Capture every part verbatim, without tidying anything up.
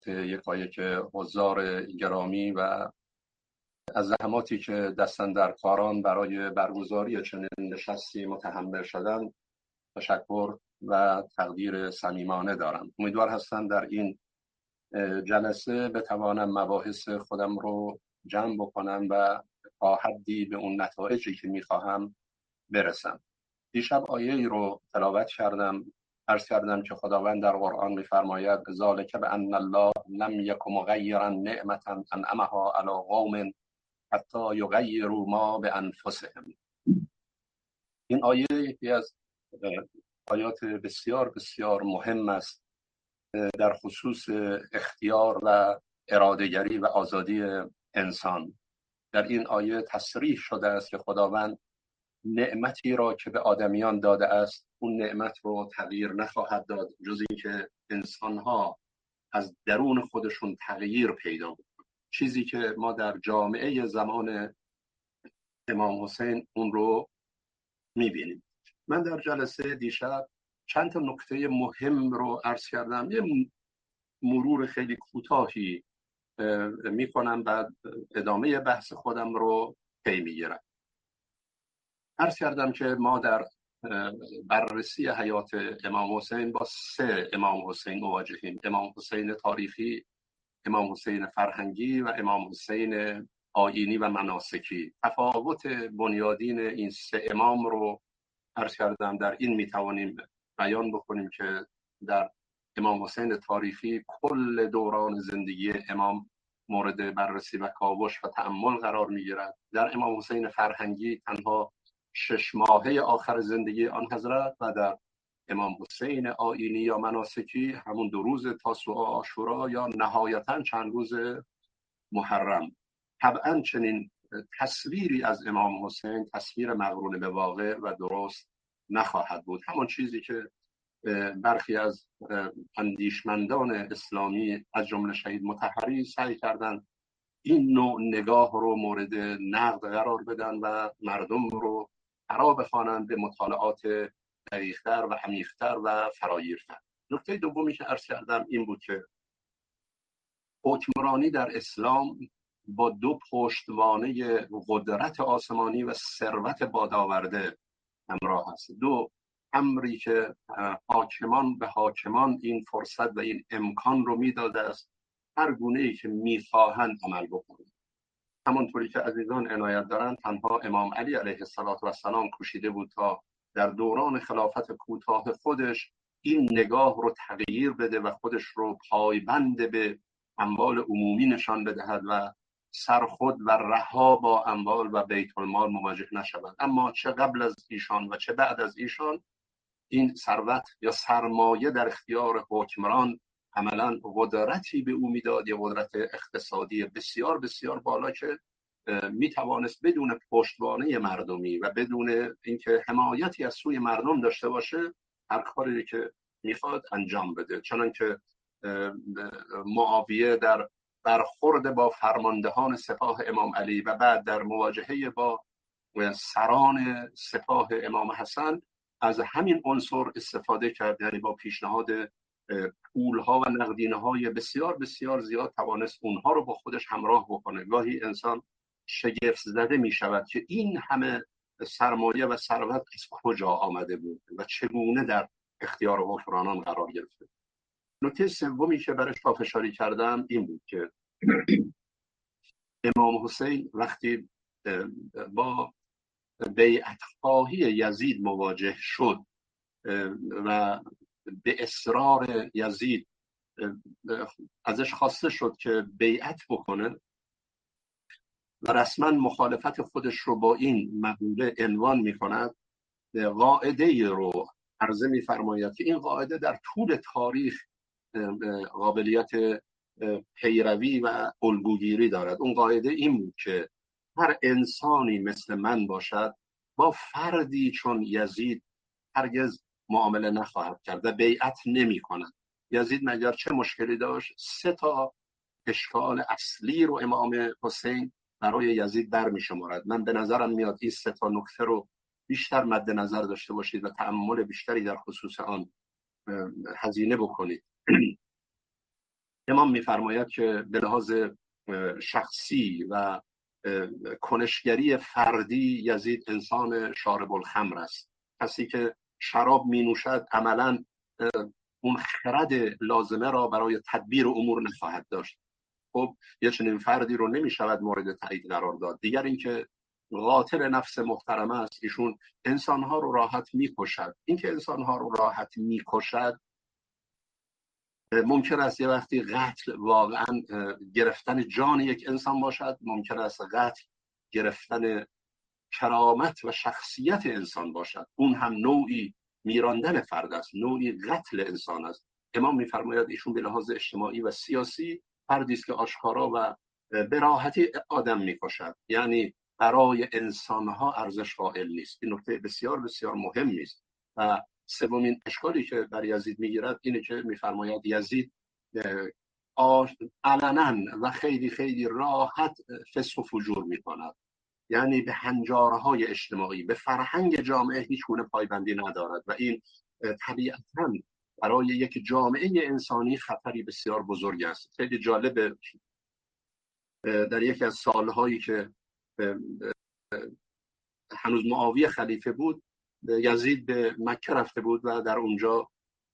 یکایک حضار گرامی و از زحماتی که دستن در کاران برای برگزاری چنین نشستی متحمل شدن تشکر و تقدیر صمیمانه دارم. امیدوار هستم در این جلسه بتوانم مباحث خودم رو جمع بکنم و تا حدی به اون نتایجی که میخواهم برسم. دیشب آیه ای رو تلاوت کردم، عرض کردم که خداوند در قرآن می‌فرماید ذالک بأن الله لم یک مغیرا نعمتا انعمها علی قوم حتی یغیروا ما بانفسهم. این آیه یکی از آیات بسیار بسیار مهم است در خصوص اختیار و اراده‌گری و آزادی انسان. در این آیه تصریح شده است که خداوند نعمتی را که به آدمیان داده است اون نعمت رو تغییر نخواهد داد جز اینکه انسان‌ها از درون خودشون تغییر پیدا کنند. چیزی که ما در جامعه زمان امام حسین اون رو می‌بینیم. من در جلسه دیشب چند تا نکته مهم رو عرض کردم، یه مرور خیلی کوتاهی می‌کنم بعد ادامه بحث خودم رو پی می‌گیرم. عرض کردم که ما در بررسی حیات امام حسین با سه امام حسین مواجهیم: امام حسین تاریخی، امام حسین فرهنگی و امام حسین آیینی و مناسکی. تفاوت بنیادین این سه امام رو عرض کردم در این میتوانیم بیان بکنیم که در امام حسین تاریخی کل دوران زندگی امام مورد بررسی و کاوش و تأمل قرار میگیرد. در امام حسین فرهنگی تنها شش ماهه آخر زندگی آن حضرت و در امام حسین آیینی یا مناسکی همون دو روز تاسوعا، عاشورا یا نهایتاً چند روز محرم. طبعاً چنین تصویری از امام حسین تصویر مقرون به واقع و درست نخواهد بود. همون چیزی که برخی از اندیشمندان اسلامی از جمله شهید مطهری سعی کردن این نوع نگاه رو مورد نقد قرار بدن و مردم رو فرا بخوانند به مطالعات دقیق‌تر و عمیق‌تر و فراگیرتر. نکته دومی که عرض کردم این بود که حکمرانی در اسلام با دو پشتوانه قدرت آسمانی و ثروت بادآورده همراه است. دو امری که حاکمان به حاکمان این فرصت و این امکان رو میداده است هر گونه‌ای که میخواهند عمل بکنند. همونطوری که عزیزان عنایت دارند تنها امام علی علیه السلام کوشیده بود تا در دوران خلافت کوتاه خودش این نگاه رو تغییر بده و خودش رو پایبند به اموال عمومی نشان بدهد و سرخود و رها با اموال و بیت المال مواجه نشود. اما چه قبل از ایشان و چه بعد از ایشان این ثروت یا سرمایه در اختیار حکمران عملاً قدرتی به او میداد، یا قدرت اقتصادی بسیار بسیار بالا که میتوانست بدون پشتوانه مردمی و بدون اینکه حمایتی از سوی مردم داشته باشه هر کاری که میخواد انجام بده. چنانکه معاویه در برخورد با فرماندهان سپاه امام علی و بعد در مواجهه با سران سپاه امام حسن از همین عنصر استفاده کرد، یعنی با پیشنهاد پولها و نقدینه‌های بسیار بسیار زیاد توانست اونها رو با خودش همراه بکنه. گاهی انسان شگفت زده می شود که این همه سرمایه و ثروت از کجا آمده بود و چگونه در اختیار حکمرانان قرار گرفته. نکته سومی که برش پافشاری کردم این بود که امام حسین وقتی با بیعت‌خواهی یزید مواجه شد و به اصرار یزید ازش خواسته شد که بیعت بکنه و رسما مخالفت خودش رو با این مقوله عنوان می‌کند، قاعده رو عرضه می‌فرماید که این قاعده در طول تاریخ قابلیت پیروی و الگوگیری دارد. اون قاعده این بود که هر انسانی مثل من باشد با فردی چون یزید هرگز معامله نخواهد کرد و بیعت نمی کند. یزید مگر چه مشکلی داشت؟ سه تا اشکال اصلی رو امام حسین برای یزید برمی شمارد. من به نظرم میاد این سه تا نکته رو بیشتر مد نظر داشته باشید و تأمل بیشتری در خصوص آن هزینه بکنید. امام میفرماید که به لحاظ شخصی و کنشگری فردی یزید انسان شارب الخمر است. کسی که شراب می نوشد عملاً اون خرد لازمه را برای تدبیر امور نخواهد داشت. خب یه چنین فردی رو نمی شود مورد تایید قرار داد. دیگر اینکه قاتل نفس محترمه است، ایشون انسانها رو راحت می کشد. اینکه انسانها رو راحت می کشد ممکن است یه وقتی قتل واقعا گرفتن جان یک انسان باشد، ممکن است قتل گرفتن کرامت و شخصیت انسان باشد. اون هم نوعی میراندن فرد است، نوعی قتل انسان است. امام میفرماید ایشون به لحاظ اجتماعی و سیاسی فردی است که آشکارا و به راحتی آدم میکشد، یعنی برای انسانها ارزش قائل نیست. این نکته بسیار بسیار مهمی است. و سومین اشکالی که بر یزید میگیرد اینه که میفرماید یزید علنا و خیلی خیلی راحت فسق و فجور میکند، یعنی به هنجارهای اجتماعی، به فرهنگ جامعه هیچ گونه پایبندی ندارد و این طبیعتاً برای یک جامعه انسانی خطری بسیار بزرگ است. خیلی جالب، در یکی از سالهایی که هنوز معاویه خلیفه بود، یزید به مکه رفته بود و در اونجا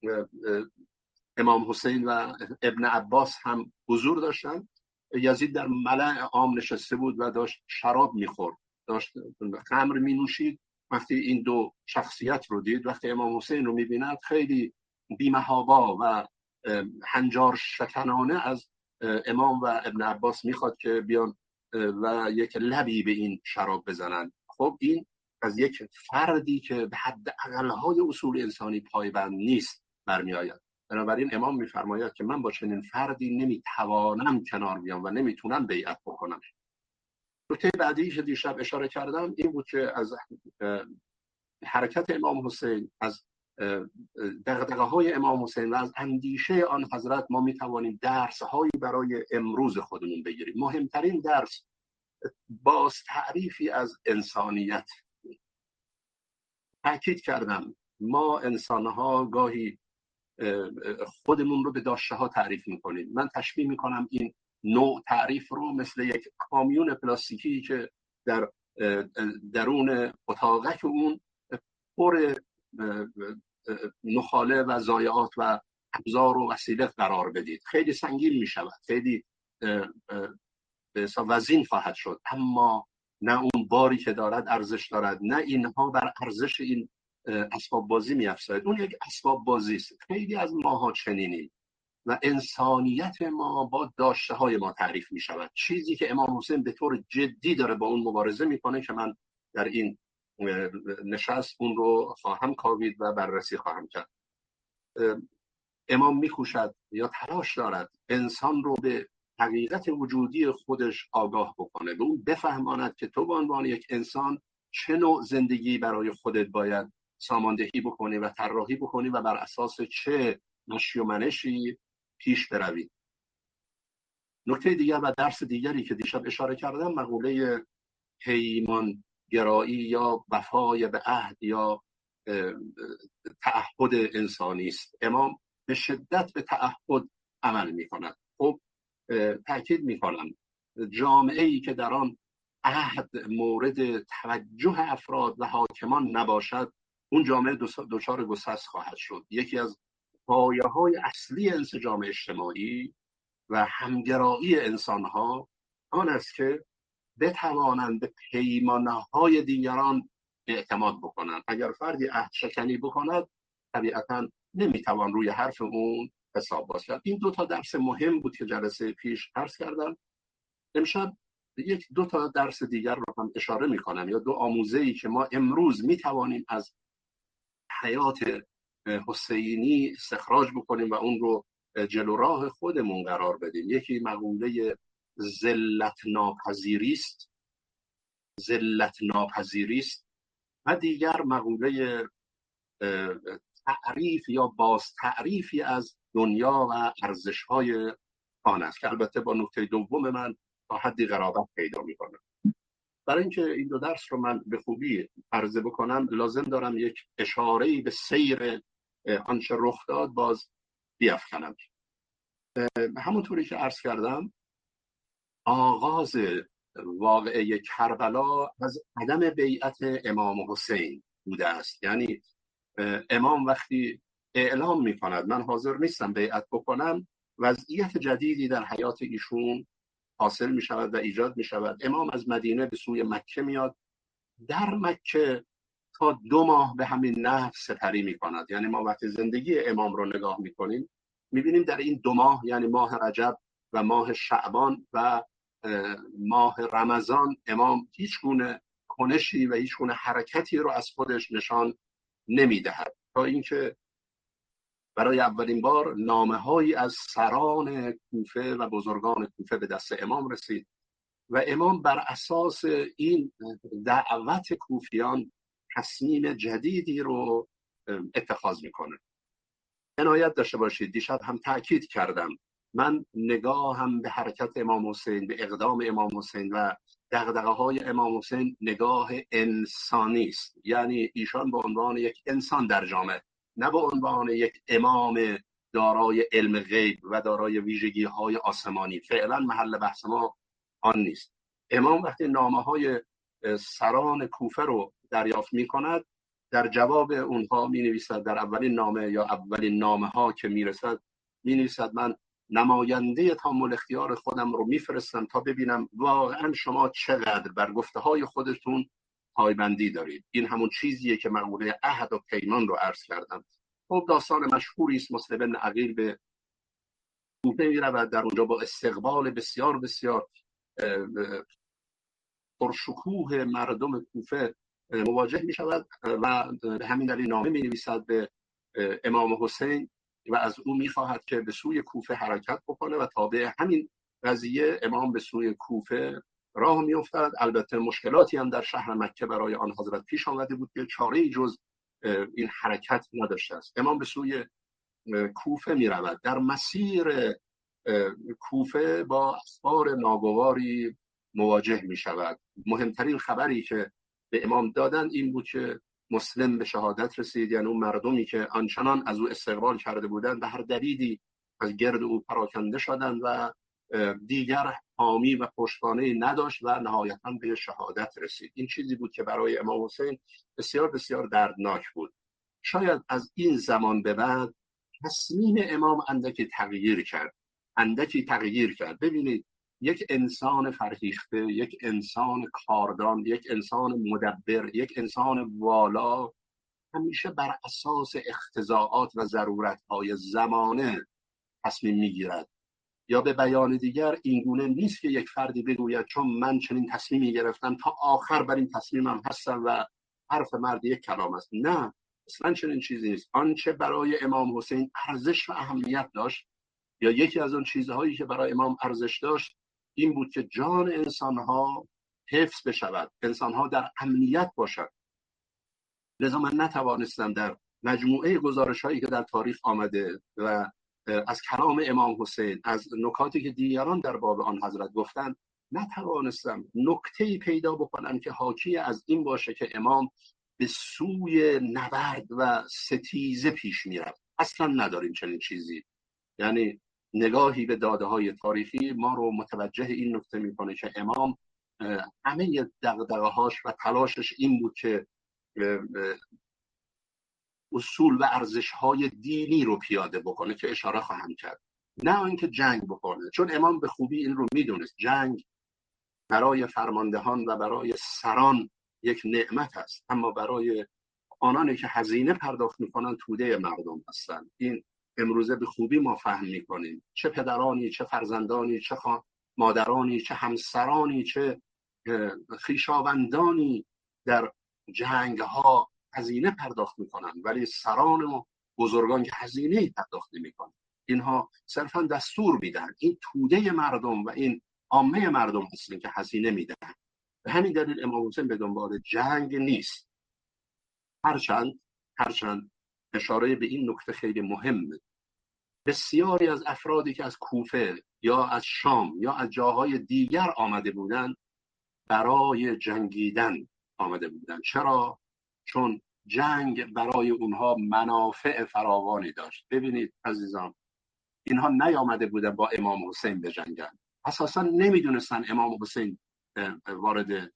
امام حسین و ابن عباس هم حضور داشتن. یزید در ملأ عام نشسته بود و داشت شراب میخورد، داشت خمر مینوشید. وقتی این دو شخصیت رو دید، وقتی امام حسین رو میبیند، خیلی بی‌محابا و هنجار شکنانه از امام و ابن عباس میخواد که بیان و یک لبی به این شراب بزنند. خب این از یک فردی که به حد اقل‌های اصول انسانی پایبند نیست برمی آید. بنابراین امام میفرماید که من با چنین فردی نمیتوانم کنار بیام و نمیتونم بیعت بکنم. نکته بعدی که دیشب اشاره کردم این بود که از حرکت امام حسین، از دغدغه های امام حسین و از اندیشه آن حضرت ما میتوانیم درس هایی برای امروز خودمون بگیریم. مهمترین درس باز تعریفی از انسانیت. تأکید کردم ما انسانها گاهی خودمون رو به داشته ها تعریف میکنیم. من تشبیه میکنم این نوع تعریف رو مثل یک کامیون پلاستیکی که در درون اتاقک اون پر نخاله و ضایعات و ابزار و وسیله قرار بدید. خیلی سنگین میشود، خیلی وزین خواهد شد، اما نه اون باری که دارد ارزش دارد، نه اینها بر ارزش این اسباب بازی می‌افزاید. اون یک اسباب بازی است. خیلی از ماها چنینیم و انسانیت ما با داشته های ما تعریف می شود. چیزی که امام حسین به طور جدی داره با اون مبارزه میکنه که من در این نشست اون رو خواهم کاوید و بررسی خواهم کرد. امام میکوشد یا تلاش دارد انسان رو به حقیقت وجودی خودش آگاه بکنه، به اون بفهماند که تو به عنوان یک انسان چه نوع زندگی برای خودت باید ساماندهی بکنی و طراحی بکنی و بر اساس چه مشی و منشی پیش بروی. نکته دیگر و درس دیگری که دیشب اشاره کردم مقوله پیمان گرایی یا وفای به عهد یا تعهد انسانی است. امام به شدت به تعهد عمل می کند. خب تأکید می کنم جامعه ای که در آن عهد مورد توجه افراد و حاکمان نباشد، اون جامعه دچار گسست خواهد شد. یکی از پایه‌های اصلی انسجام اجتماعی و همگرایی انسان‌ها آن است که بتوانند به پیمانه‌های دیگران اعتماد بکنند. اگر فردی عهد شکنی بکند، طبیعتاً نمیتوان روی حرف اون حساب باز کرد. این دو تا درس مهم بود که جلسه پیش عرض کردم. امشب یک دو تا درس دیگر رو هم اشاره میکنم، یا دو آموزه‌ای که ما امروز میتوانیم از حیات حسینی استخراج بکنیم و اون رو جلو راه خودمون قرار بدیم. یکی مقوله ذلت ناپذیری است ذلت ناپذیری است و دیگر مقوله تعریف یا باز تعریفی از دنیا و ارزش‌های آن است که البته با نکته دوم من تا حدی قرابت پیدا می‌کنه. برای اینکه این دو درس رو من به خوبی عرضه بکنم لازم دارم یک اشاره‌ای به سیر آنچه رخ داد باز بیافکنم. همونطوری که عرض کردم آغاز واقعه کربلا از عدم بیعت امام حسین بوده است. یعنی امام وقتی اعلام می کند من حاضر نیستم بیعت بکنم، وضعیت جدیدی در حیات ایشون حاصل می شود و ایجاد می شود. امام از مدینه به سوی مکه میاد، در مکه تا دو ماه به همین نحو سپری می کند. یعنی ما وقتی زندگی امام رو نگاه می کنیم می بینیم در این دو ماه، یعنی ماه رجب و ماه شعبان و ماه رمضان، امام هیچ گونه کنشی و هیچ گونه حرکتی رو از خودش نشان نمی دهد، تا اینکه برای اولین بار نامه هایی از سران کوفه و بزرگان کوفه به دست امام رسید و امام بر اساس این دعوت کوفیان تصمیم جدیدی رو اتخاذ میکنه. عنایت داشته باشید، دیشب هم تأکید کردم، من نگاهم به حرکت امام حسین، به اقدام امام حسین و دغدغه های امام حسین نگاه انسانی است. یعنی ایشان به عنوان یک انسان در جامعه، نه به عنوان یک امام دارای علم غیب و دارای ویژگی های آسمانی. فعلا محل بحث ما آن نیست. امام وقتی نامه های سران کوفه رو دریافت می کند، در جواب اونها می نویسد، در اولین نامه یا اولین نامه ها که می رسد می نویسد من نماینده تامل اختیار خودم رو می فرستم تا ببینم واقعا شما چقدر بر گفته های خودتون پایبندی دارید. این همون چیزیه که مقوله عهد و پیمان رو عرض کردم. خب داستان مشهوری است، مسلم بن عقیل به کوفه می رود، در اونجا با استقبال بسیار بسیار پرشکوه مردم کوفه مواجه می شود و به همین دلیل نامه می نویسد به امام حسین و از او می خواهد که به سوی کوفه حرکت بکنه و تابع همین قضیه امام به سوی کوفه راه می افتد. البته مشکلاتی هم در شهر مکه برای آن حضرت پیش آمده بود که چاره‌ای جز این حرکت نداشته است. امام به سوی کوفه می رود. در مسیر کوفه با اخبار ناگواری مواجه می شود. مهمترین خبری که به امام دادن این بود که مسلم به شهادت رسید، یعنی اون مردمی که آنچنان از او استقبال کرده بودند به هر دلیلی از گرد او پراکنده شدند و دیگر حامی و پشتوانه نداشت و نهایتاً به شهادت رسید. این چیزی بود که برای امام حسین بسیار بسیار دردناک بود. شاید از این زمان به بعد تصمیم امام اندکی تغییر کرد اندکی تغییر کرد ببینید، یک انسان فرهیخته، یک انسان کاردان، یک انسان مدبر، یک انسان والا همیشه بر اساس اقتضاعات و ضرورت‌های زمانه تصمیم میگیرد. یا به بیان دیگر اینگونه نیست که یک فردی بگوید چون من چنین تصمیمی گرفتم تا آخر بر این تصمیمم هستم و حرف مرد یک کلام است. نه، اصلا چنین چیزی نیست. آنچه برای امام حسین ارزش و اهمیت داشت، یا یکی از اون چیزهایی که برای امام ارزش داشت، این بود که جان انسانها حفظ بشود، انسانها در امنیت باشد. لذا من نتوانستم در مجموعه گزارش هایی که در تاریخ آمده و از کلام امام حسین، از نکاتی که دیگران در باب آن حضرت گفتند، نتوانستم نکته‌ای پیدا بکنم که حاکی از این باشه که امام به سوی نبرد و ستیزه پیش میرفت. اصلا نداریم چنین چیزی. یعنی نگاهی به داده های تاریخی ما رو متوجه این نکته میکنه که امام همه دغدغه‌هاش و تلاشش این بود که اصول و ارزش‌های دینی رو پیاده بکنه که اشاره خواهم کرد، نه اینکه جنگ بکنه، چون امام به خوبی این رو میدونست. جنگ برای فرماندهان و برای سران یک نعمت است، اما برای آنانی که هزینه پرداخت میکنن توده مردم هستن. این امروزه به خوبی ما فهم میکنیم. چه پدرانی، چه فرزندانی، چه مادرانی، چه همسرانی، چه خویشاوندانی در جنگ ها هزینه پرداخت میکنن، ولی سران و بزرگان که هزینه پرداخت نمیکنن، اینها صرفا دستور میدن. این توده مردم و این عامه مردم هستن که هزینه میدن. به همین دلیل امام حسین به دنبال جنگ نیست. هرچند هرچند اشاره به این نکته خیلی مهمه، بسیاری از افرادی که از کوفه یا از شام یا از جاهای دیگر آمده بودند برای جنگیدن آمده بودند. چرا؟ چون جنگ برای اونها منافع فراوانی داشت. ببینید عزیزان، اینها نیامده بودن با امام حسین بجنگن، اساسا نمیدونستن امام حسین وارد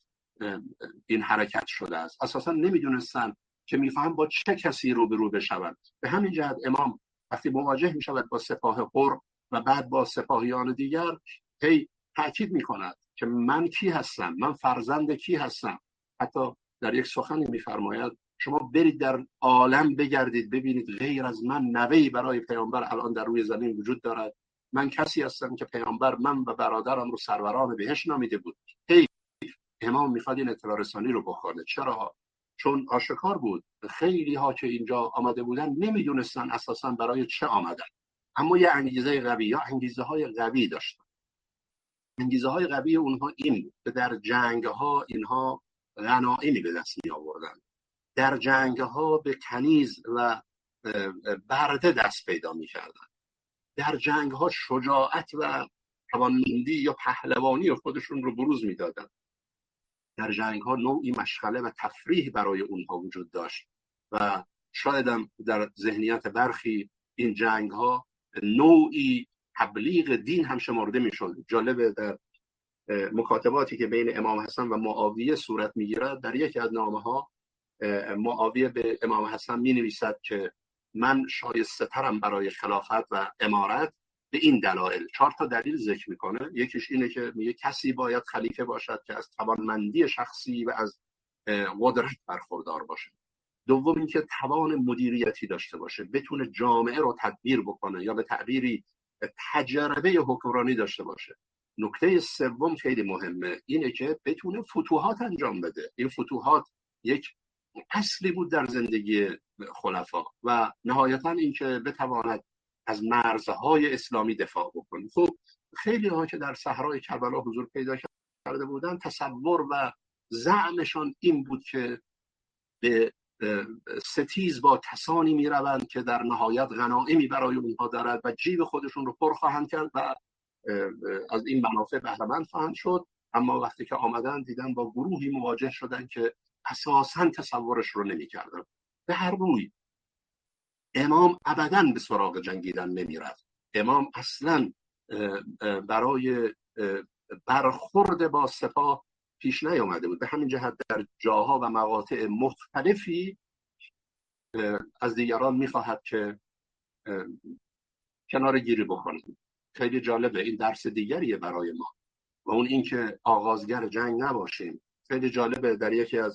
این حرکت شده است، اساسا نمیدونستن که میخواهند با چه کسی روبرو بشوند. به همین جهت امام وقتی مواجه میشود با سپاه حر و بعد با سپاهیان دیگر، هی تأکید میکند که من کی هستم، من فرزند کی هستم. حتی در یک سخنی میفرماید شما برید در عالم بگردید ببینید غیر از من نوه‌ای برای پیامبر الان در روی زمین وجود دارد. من کسی هستم که پیامبر من و برادرم رو سروران بهشت نامیده بود. هی امام میخواد این اطلاع رسانی رو بکنه. چرا؟ چون آشکار بود خیلی ها که اینجا آمده بودن نمیدونستن اساسا برای چه آمدن، اما یه انگیزه قوی یا انگیزه های قوی داشتن. انگیزه های قوی اونها این بود که در جنگ ها اینها غنایمی به دست می آوردن، در جنگ ها به کنیز و برده دست پیدا می کردن، در جنگ ها شجاعت و توانمندی یا پهلوانی خودشون رو بروز می دادن. در جنگ ها نوعی مشغله و تفریح برای اونها وجود داشت و شاید هم در ذهنیت برخی این جنگ ها نوعی تبلیغ دین هم شمرده می شد. جالبه در مکاتباتی که بین امام حسن و معاویه صورت می گیرد، در یکی از نامه ها معاویه به امام حسن می نویسد که من شایسته ترم برای خلافت و امارت به این دلایل. چهار تا دلیل ذکر میکنه. یکیش اینه که میگه کسی باید خلیفه باشد که از توانمندی شخصی و از قدرت برخوردار باشه. دوم اینکه توان مدیریتی داشته باشه، بتونه جامعه رو تدبیر بکنه یا به تعبیری تجربه حکمرانی داشته باشه. نکته سوم خیلی مهمه، اینه که بتونه فتوحات انجام بده. این فتوحات یک اصلی بود در زندگی خلفا و نهایتا اینکه بتواند از مرزهای اسلامی دفاع بکنه. خب خیلی ها که در صحرای کربلا حضور پیدا کرده بودن تصور و زعمشان این بود که به ستیز با کسانی می روند که در نهایت غنایمی برای اونها دارد و جیب خودشون رو پر خواهند کرد و از این منافع بهره مند خواهند شد. اما وقتی که آمدن دیدن با گروهی مواجه شدن که اساساً تصورش رو نمی کردن. به هر روی امام ابداً به سراغ جنگیدن نمی رفت. امام اصلاً برای برخورد با سپاه پیش نیامده بود. به همین جهت در جاها و مقاطع مختلفی از دیگران میخواهد که کنار گیری بکنند. خیلی جالبه، این درس دیگریه برای ما و اون این که آغازگر جنگ نباشیم. خیلی جالبه در یکی از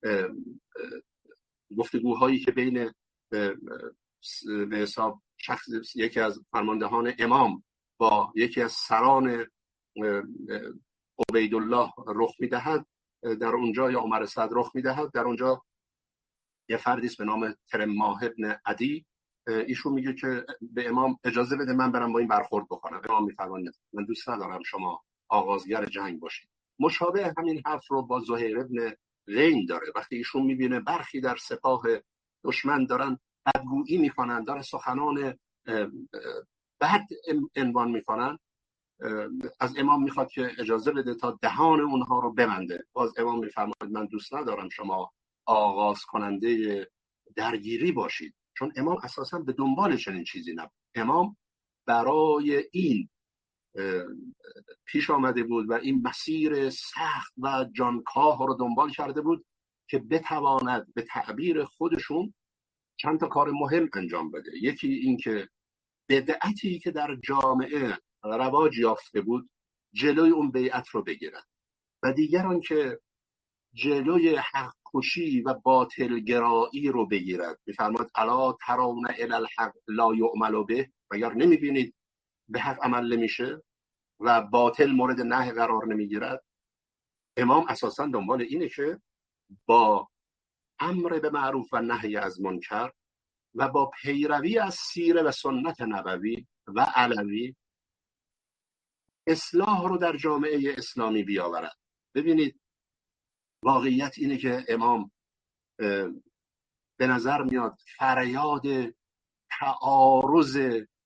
گفتگوهایی که بین به حساب شخص یکی از فرماندهان امام با یکی از سران عبیدالله رخ میدهد، در اونجا یا عمر سعد رخ میدهد، در اونجا یه فردی است به نام ترماه ابن عدی، ایشون میگه که به امام اجازه بده من برم با این برخورد بکنم. امام میفرماید من دوست ندارم شما آغازگر جنگ باشید. مشابه همین حرف رو با زهیر ابن غین داره. وقتی ایشون میبینه برخی در سپاه دشمن دارن بدگویی میکنن، دارن سخنان بد عنوان میکنن، از امام میخواد که اجازه بده تا دهان اونها رو ببنده. باز امام میفرماید من دوست ندارم شما آغاز کننده درگیری باشید، چون امام اساسا به دنبال چنین چیزی نبود. امام برای این پیش آمده بود و این مسیر سخت و جانکاه رو دنبال کرده بود که بتواند به تعبیر خودشون چند تا کار مهم انجام بده. یکی این که بدعتی که در جامعه رواج یافته بود جلوی اون بیعت رو بگیرد و دیگر آن که جلوی حق کشی و باطل گرایی رو بگیرد. میفرماد الا ترون الی الحق لا یعمل به، مگر نمیبینید به حق عمل نمیشه و باطل مورد نهی قرار نمیگیرد. امام اساسا دنبال اینه که با امر به معروف و نهی از منکر و با پیروی از سیره و سنت نبوی و علوی اصلاح رو در جامعه اسلامی بیاورد. ببینید واقعیت اینه که امام به نظر میاد فریاد تعارض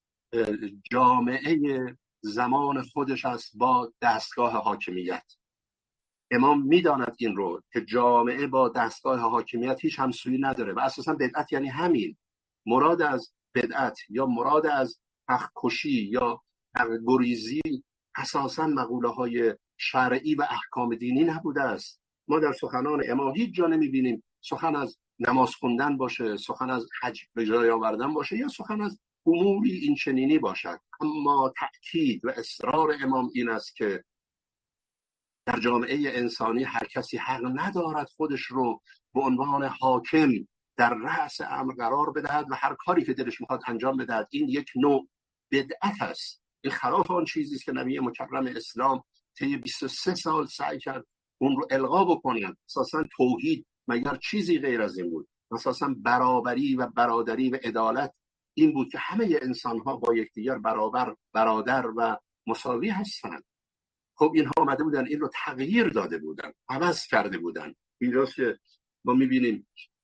جامعه زمان خودش است با دستگاه حاکمیت. امام میداند این رو که جامعه با دستگاه حاکمیت هیچ همسویی نداره و اساسا بدعت یعنی همین. مراد از بدعت یا مراد از حق کشی یا حق گریزی اساساً مقوله های شرعی و احکام دینی نبوده است. ما در سخنان امام هیچ جا نمیبینیم سخن از نماز خوندن باشه، سخن از حج به جای آوردن باشه یا سخن از اموری این چنینی باشد. اما تأکید و اصرار امام این است که در جامعه انسانی هر کسی حق ندارد خودش رو به عنوان حاکم در رأس امر قرار بدهد و هر کاری که دلش میخواد انجام بدهد. این یک نوع بدعت است. این خلاف آن چیزی است که نبی مکرم اسلام طی بیست و سه سال سعی کرد اون رو الغا بکنند. اساساً توحید مگر چیزی غیر از این بود؟ اساساً برابری و برادری و عدالت این بود که همه انسان‌ها با یکدیگر برابر، برادر و مساوی هستند. خب اینها آمده بودن این رو تغییر داده بودن، عوض کرده بودن. اینجاست که ما میبینیم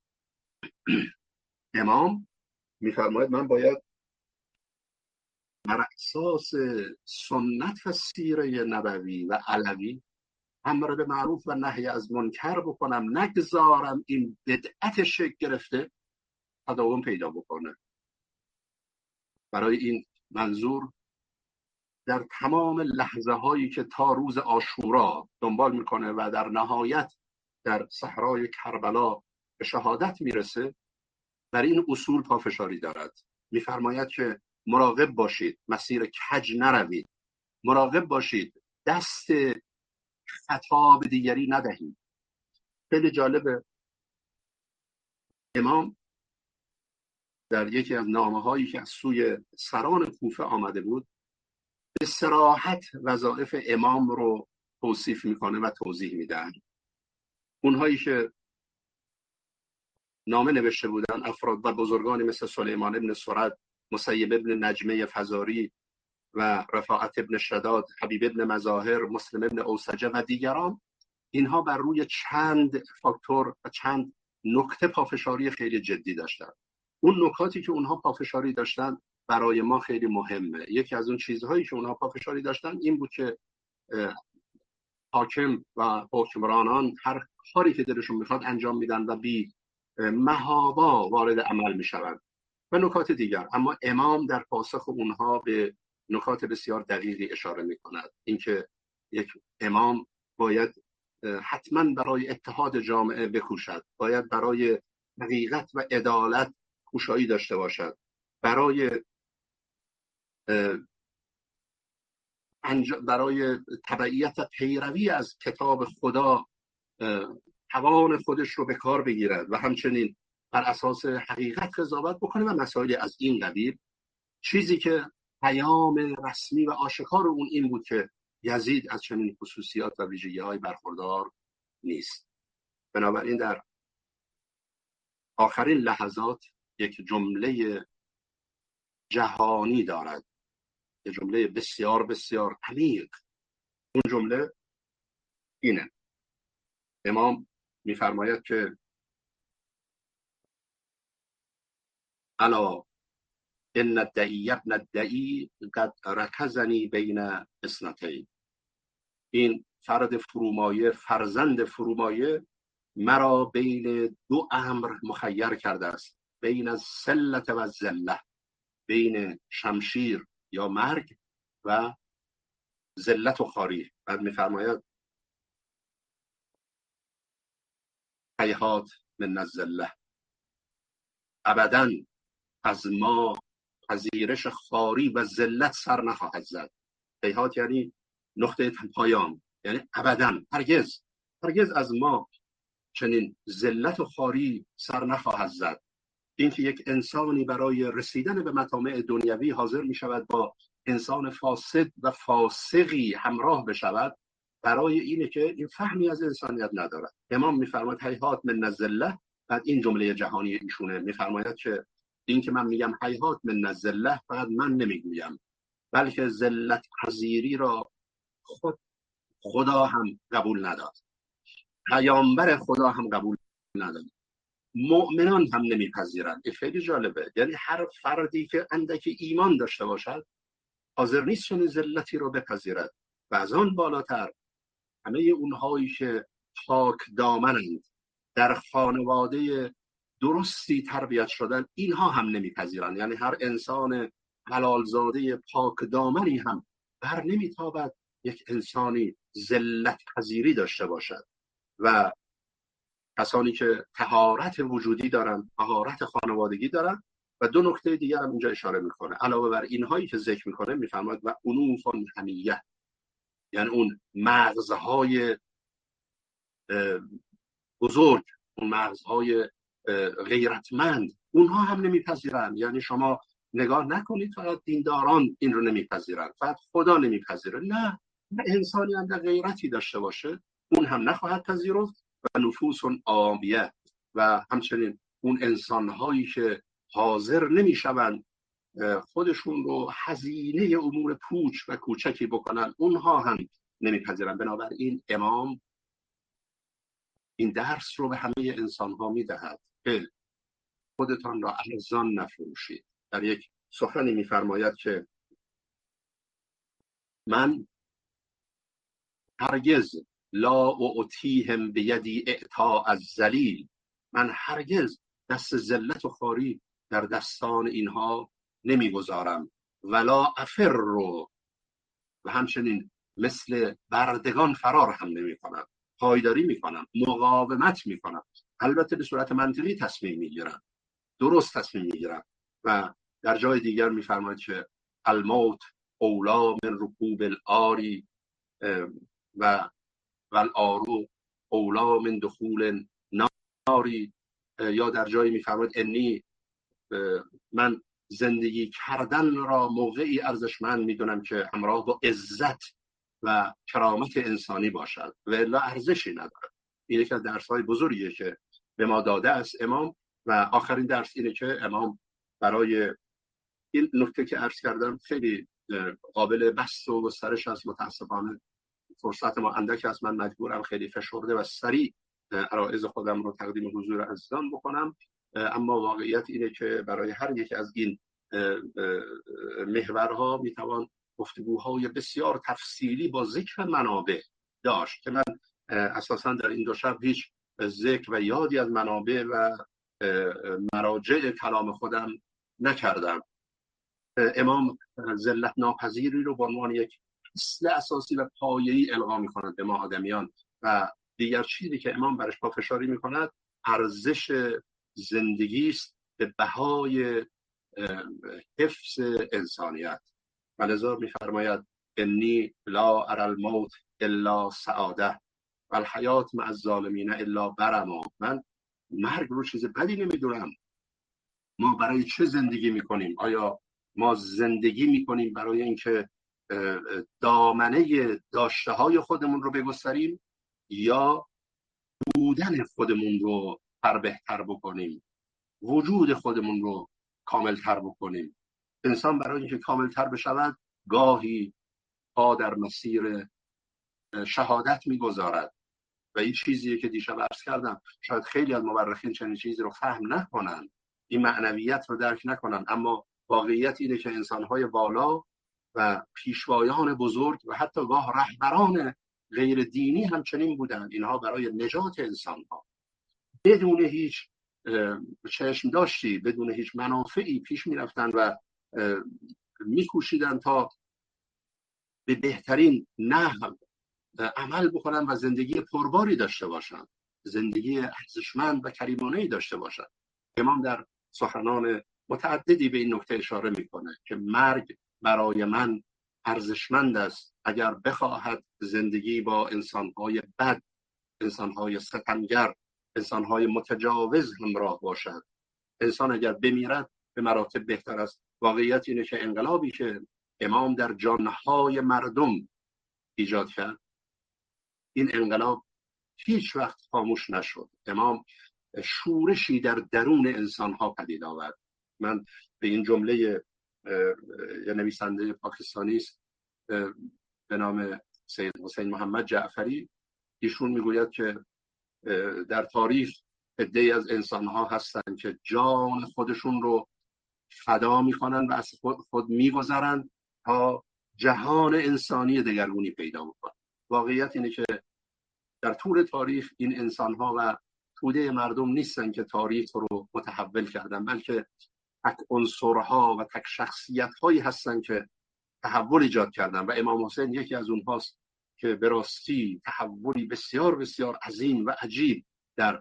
امام میفرماید من باید بر اساس سنت و سیره نبوی و علوی امر به معروف و نهی از منکر بکنم، نگذارم این بدعت شکل گرفته تداوم پیدا بکنه. برای این منظور در تمام لحظه هایی که تا روز عاشورا دنبال میکنه و در نهایت در صحرای کربلا به شهادت میرسه، بر این اصول پافشاری دارد. میفرماید که مراقب باشید مسیر کج نروید، مراقب باشید دست خطا به دیگری ندهید. خیلی جالبه، امام در یکی از نامه هایی که از سوی سران کوفه آمده بود به صراحت وظایف امام رو توصیف میکنه و توضیح میده. اونهایی که نامه نوشته بودن افراد و بزرگانی مثل سلیمان ابن سرد، مسیب ابن نجمه فزاری و رفاعت ابن شداد، حبیب ابن مظاهر، مسلم ابن اوسجه و دیگران، اینها بر روی چند فاکتور و چند نکته پافشاری خیلی جدی داشتن. اون نکاتی که اونها پافشاری داشتن برای ما خیلی مهمه. یکی از اون چیزهایی که اونها پافشاری داشتن این بود که حاکم و حکمرانان هر کاری که دلشون میخواد انجام میدن و بی محابا وارد عمل میشوند و نکات دیگر. اما امام در پاسخ اونها به نکات بسیار دقیقی اشاره میکند. اینکه یک امام باید حتما برای اتحاد جامعه بکوشد، باید برای حقیقت و عدالت کوشایی داشته باشد، برای برای تبعیت و پیروی از کتاب خدا توان خودش رو به کار بگیرد و همچنین بر اساس حقیقت قضاوت بکنه و مسائل از این قبیل. چیزی که پیام رسمی و آشکار اون این بود که یزید از چنین خصوصیات و ویژگی‌های برخوردار نیست. بنابراین در آخرین لحظات یک جمله جهانی دارد، یک جمله بسیار بسیار عمیق. اون جمله اینه: امام میفرماید که الا ان الدعی ابن الدعی قد رکزنی بین اثنتین. این فرد فرومایه، فرزند فرومایه مرا بین دو امر مخیر کرده است، بین السلة و الذلة، بین شمشیر یا مرگ و ذلت و خواری. بعد میفرماید هیهات من الذلة، ابداً از ما پذیرش خواری و ذلت سر نخواهد زد. هیهات یعنی نقطه پایان، یعنی ابداً، هرگز هرگز از ما چنین ذلت و خواری سر نخواهد زد. اینکه یک انسانی برای رسیدن به مطامع دنیوی حاضر می شود با انسان فاسد و فاسقی همراه بشود، برای اینه که این فهمی از انسانیت ندارد. امام میفرماید هیهات من الذلة. بعد این جمله جهانی ایشونه، میفرماید که این که من میگم هیهات من الذلة فقط من نمیگویم، بلکه ذلت پذیری را خود خدا هم قبول نداد، پیامبر خدا هم قبول نداد، مؤمنان هم نمیپذیرند. این خیلی جالبه. یعنی هر فردی که اندکی ایمان داشته باشد حاضر نیست چنین ذلتی رو بپذیرد. و از آن بالاتر همه اونهایی که پاک دامنند، در خانواده درستی تربیت شدن، اینها هم نمیپذیرند. یعنی هر انسان حلالزاده پاک دامنی هم بر نمیتابد یک انسانی ذلت پذیری داشته باشد. و کسانی که طهارت وجودی دارن، طهارت خانوادگی دارن. و دو نکته دیگر هم اینجا اشاره میکنه علاوه بر اینهایی که ذکر میکنه، میفرماید و انوف حمیه، یعنی اون مغزهای بزرگ، اون مغزهای غیرتمند، اونها هم نمیپذیرن. یعنی شما نگاه نکنید فقط دینداران این رو نمیپذیرن، فقط خدا نمیپذیره، نه، انسانی هم در غیرتی داشته باشه اون هم نخواهد پذیرفت. و نفوس عامیه، و همچنین اون انسانهایی که حاضر نمیشوند خودشون رو هزینه امور پوچ و کوچکی بکنن، اونها هم نمیپذیرن. بنابراین امام این درس رو به همه انسانها میدهد که خودتان را ارزان نفروشید. در یک سخنی میفرماید که من هرگز لا اعطیهم بیدی اعطاء الذلیل، من هرگز دست ذلت و خواری در دستان اینها نمیگذارم. ولا افر رو، و همچنین مثل بردگان فرار هم نمی کنم، پایداری می کنم، مقاومت می کنم. البته به صورت منطقی تصمیم می گیرم، درست تصمیم می گیرم. و در جای دیگر می فرماید که الموت اولا من رکوب الآری و والآرو اولا من دخول ناری. یا در جایی می فرماید انی، من زندگی کردن را موقعی ارزشمند میدونم که همراه با عزت و کرامت انسانی باشد و الا ارزشی نداره. این یکی از درس‌های بزرگیه که به ما داده است امام. و آخرین درس اینه که امام برای این نکته که عرض کردم خیلی قابل بحث و گسترش است. متاسفانه فرصت ما اندک است، من مجبورم خیلی فشرده و سریع عرایض خودم رو تقدیم حضور عزیزان بکنم. اما واقعیت اینه که برای هر یک از این محورها میتوان گفتگوهای بسیار تفصیلی با ذکر منابع داشت که من اساسا در این دو شب هیچ ذکر و یادی از منابع و مراجع کلام خودم نکردم. امام ذلت ناپذیری رو به عنوان یک اصل اساسی و پایه‌ای القا می‌کند به ما آدمیان. و دیگر چیزی که امام برش پافشاری می‌کند ارزش زندگی است به بهای حفظ انسانیت. ولذا می‌فرماید انی لا اری الموت الا سعاده و الحیات مع الظالمین الا برما. من مرگ رو چیز بدی نمی‌دونم. ما برای چه زندگی می‌کنیم؟ آیا ما زندگی می‌کنیم برای اینکه دامنه داشته‌های خودمون رو بگستریم یا بودن خودمون رو پر بهتر بکنیم، وجود خودمون رو کاملتر بکنیم؟ انسان برای اینکه کاملتر بشود گاهی پا در مسیر شهادت میگذارد و این چیزیه که دیشب عرض کردم. شاید خیلی از مورخین چنین چیزی رو فهم نکنن، این معنویت رو درک نکنن، اما واقعیت اینه که انسان‌های والا و پیشوایان بزرگ و حتی گاه رهبران غیر دینی هم چنین بودن. اینها برای نجات انسان‌ها بدون هیچ چشم داشتی، بدون هیچ منافعی پیش می‌رفتن و می‌کوشیدن تا به بهترین نحو عمل بکنن و زندگی پرباری داشته باشن، زندگی ارزشمند و کریمانه‌ای داشته باشن. امام در سخنان متعددی به این نکته اشاره میکنه که مرگ برای من ارزشمند است اگر بخواهد زندگی با انسان‌های بد، انسان‌های ستمگر، انسان‌های متجاوز همراه باشد. انسان اگر بمیرد به مراتب بهتر است. واقعیت اینه که انقلابی که امام در جانهای مردم ایجاد کرد، این انقلاب هیچ وقت خاموش نشد. امام شورشی در درون انسان‌ها پدید آورد. من به این جمله یه نویسنده پاکستانی است به نام سید حسین محمد جعفری، ایشون میگوید که در تاریخ عده‌ای از انسان‌ها هستند که جان خودشون رو فدا می‌کنن و از خود, خود می‌گذرن تا جهان انسانی دگرگونی پیدا بکنه. واقعیت اینه که در طول تاریخ این انسان‌ها و توده مردم نیستن که تاریخ رو متحول کردن، بلکه تک عنصرها و تک شخصیت‌هایی هستن که تحول ایجاد کردن و امام حسین یکی از اونهاست که به راستی تحولی بسیار بسیار عظیم و عجیب در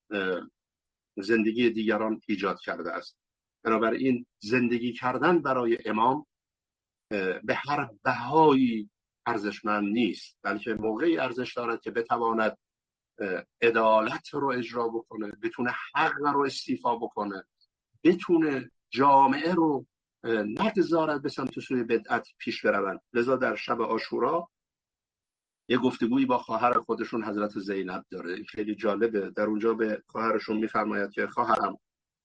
زندگی دیگران ایجاد کرده است. بنابراین زندگی کردن برای امام به هر بهایی ارزشمند نیست، بلکه موقعی ارزش دارد که بتواند عدالت رو اجرا بکنه، بتونه حق رو استیفا بکنه، بتونه جامعه رو نگذارد به سمت سوی بدعت پیش بروند. لذا در شب عاشورا یه گفتگویی با خواهر خودشون حضرت زینب داره، خیلی جالبه. در اونجا به خواهرشون میفرماید که خواهرم،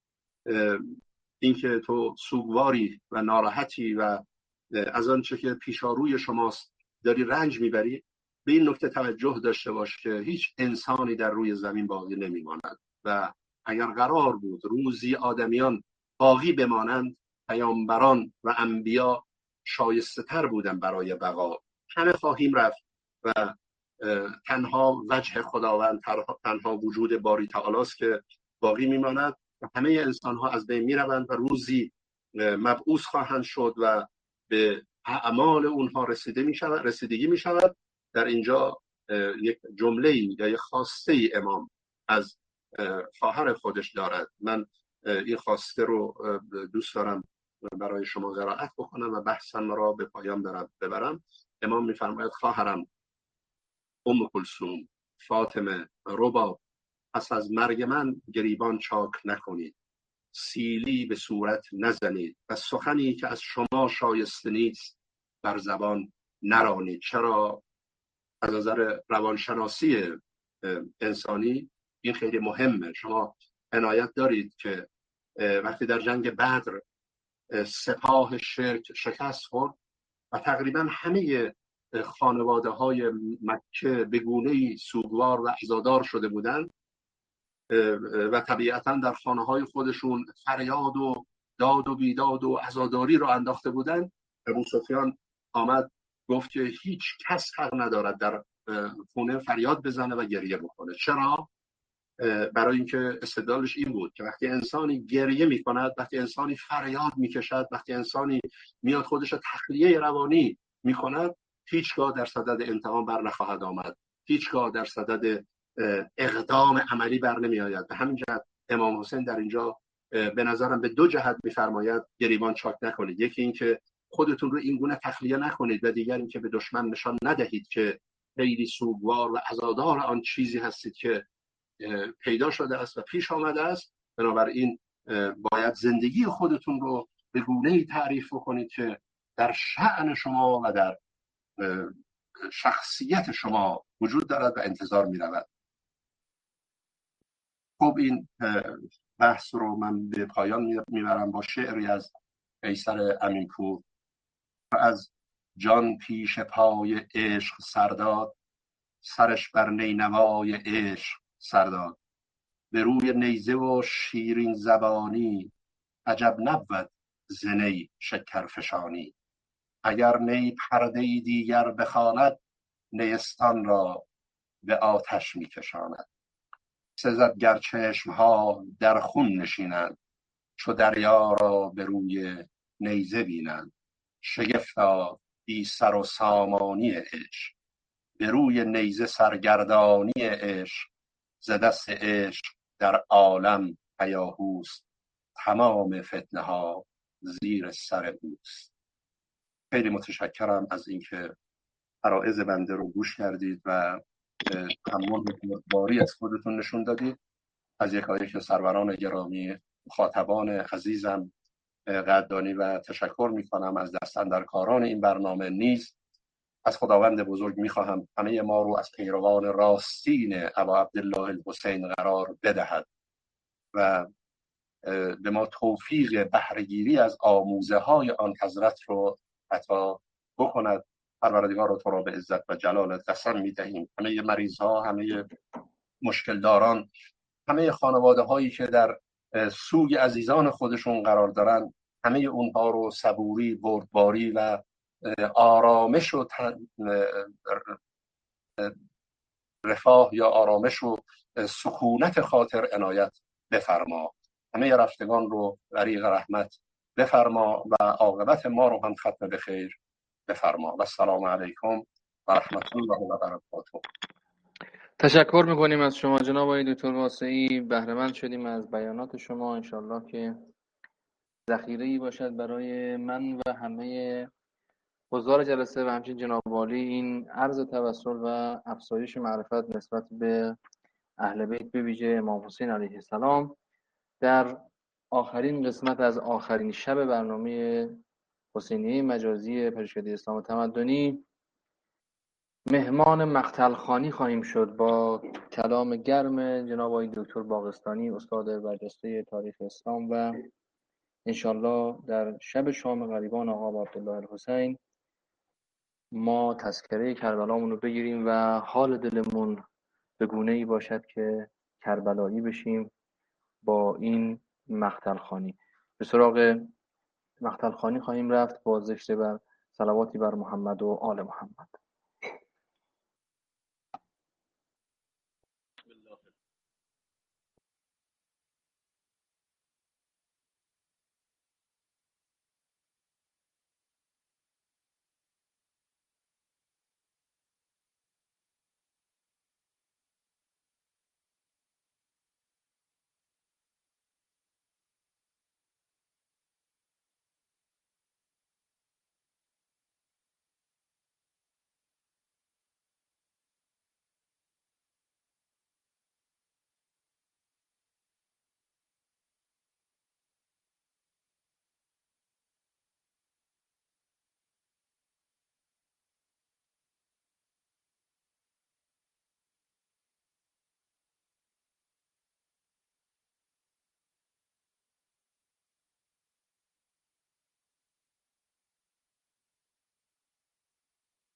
این که تو سوگواری و ناراحتی و از آنچه که پیشاروی شماست داری رنج میبری، به این نکته توجه داشته باش که هیچ انسانی در روی زمین باقی نمیماند و اگر قرار بود روزی آدمیان باقی بمانند، پیامبران و انبیا شایسته تر بودن برای بقا. همه خواهیم رفت و تنها وجه خداوند، تنها وجود باری تعالی است که باقی میماند و همه انسان ها از بین میروند و روزی مبعوث خواهند شد و به اعمال اونها رسیده می شود، رسیدگی می شود. در اینجا یک جمله یا یک خواسته ای امام از خواهر خودش دارد. من این خواسته رو دوست دارم برای شما قرائت بکنم و بحثم را به پایان ببرم. امام میفرماید خواهرم ام کلثوم، فاطمه، رباب، پس از مرگ من گریبان چاک نکنید، سیلی به صورت نزنید و سخنی که از شما شایسته نیست بر زبان نرانید. چرا؟ از نظر روانشناسی انسانی این خیلی مهمه. شما عنایت دارید که وقتی در جنگ بدر سپاه شرک شکست خورد و تقریبا همه خانواده های مکه به گونه‌ای سوگوار و عزادار شده بودند و طبیعتا در خانه های خودشون فریاد و داد و بیداد و عزاداری را انداخته بودند. ابو سفیان آمد گفت که هیچ کس حق ندارد در خونه فریاد بزنه و گریه بکنه. چرا؟ برای اینکه استدلالش این بود که وقتی انسانی گریه میکند، وقتی انسانی فریاد میکشد، وقتی انسانی میاد خودش تخلیه روانی میکند، هیچگاه در صدد انتقام بر نخواهد آمد، هیچگاه در صدد اقدام عملی بر نمی آید. به همین جهت امام حسین در اینجا به نظرم به دو جهت میفرماید گریبان چاک نکنید. یکی این که خودتون رو این گونه تخلیه نکنید و دیگر این که به دشمن نشان ندهید که خیلی سوگوار و عزادار آن چیزی هستید که پیدا شده است و پیش آمده است. بنابراین باید زندگی خودتون رو به گونه‌ای تعریف کنید که در شأن شما و در شخصیت شما وجود دارد و انتظار می رود. خب این بحث رو من به پایان میبرم با شعری از قیصر امینپور. از جان پیش پای عشق سرداد، سرش بر نینوای عشق سرداد. به روی نیزه و شیرین زبانی، عجب نبود ز نی شکر فشانی. اگر نی پرده دیگر بخواند، نیستان را به آتش میکشاند. سزد گر چشمها در خون نشینند، چو دریا را به روی نیزه بینند. شگفتا بی سر و سامانی عشق، به روی نیزه سرگردانی عشق. ز دست عشق در عالم هیاهوست، تمام فتنه ها زیر سر اوست. خیلی متشکرم از اینکه عرایض بنده رو گوش کردید و تحمل باری از خودتون نشون دادید. از یکایک سروران گرامی، مخاطبان عزیزم قدردانی و تشکر میکنم. از دستاندرکاران این برنامه نیز از خداوند بزرگ میخواهم همه ما رو از پیروان راستین ابا عبدالله الحسین قرار بدهد و به ما توفیق بهره‌گیری از آموزه های آن حضرت رو عطا بکند. پروردگار رو تو را به عزت و جلالت قسم میدهیم. همه مریض ها، همه مشکل داران، همه خانواده هایی که در سوگ عزیزان خودشون قرار دارن، همه اونها رو صبوری، بردباری و آرامش و رفاه یا آرامش و سکونت خاطر عنایت بفرما. همه رفتگان رو غریق رحمت بفرما و عاقبت ما رو هم ختم به خیر بفرما. و السلام علیکم و رحمت الله و برکاته. تشکر میکنیم از شما جناب آقای دکتر واسعی، بهره مند شدیم از بیانات شما. انشالله که ذخیره‌ای باشد برای من و همه حضار جلسه و همچنین جناب عالی این عرض توسل و افزایش معرفت نسبت به اهل بیت، به ویژه امام حسین علیه السلام، در آخرین قسمت از آخرین شب برنامه حسینیه مجازی پژوهشکده اسلام تمدنی مهمان مقتل خوانی خواهیم شد با کلام گرم جناب آقای دکتر باغستانی، استاد برجسته تاریخ اسلام، و انشالله در شب شام غریبان آقا عبدالله الحسین ما تذکره کربلامون رو بگیریم و حال دلمون به گونه ای باشد که کربلایی بشیم با این مقتل خوانی. به سراغ مقتل خوانی خواهیم رفت با ذکر بر صلواتی بر محمد و آل محمد.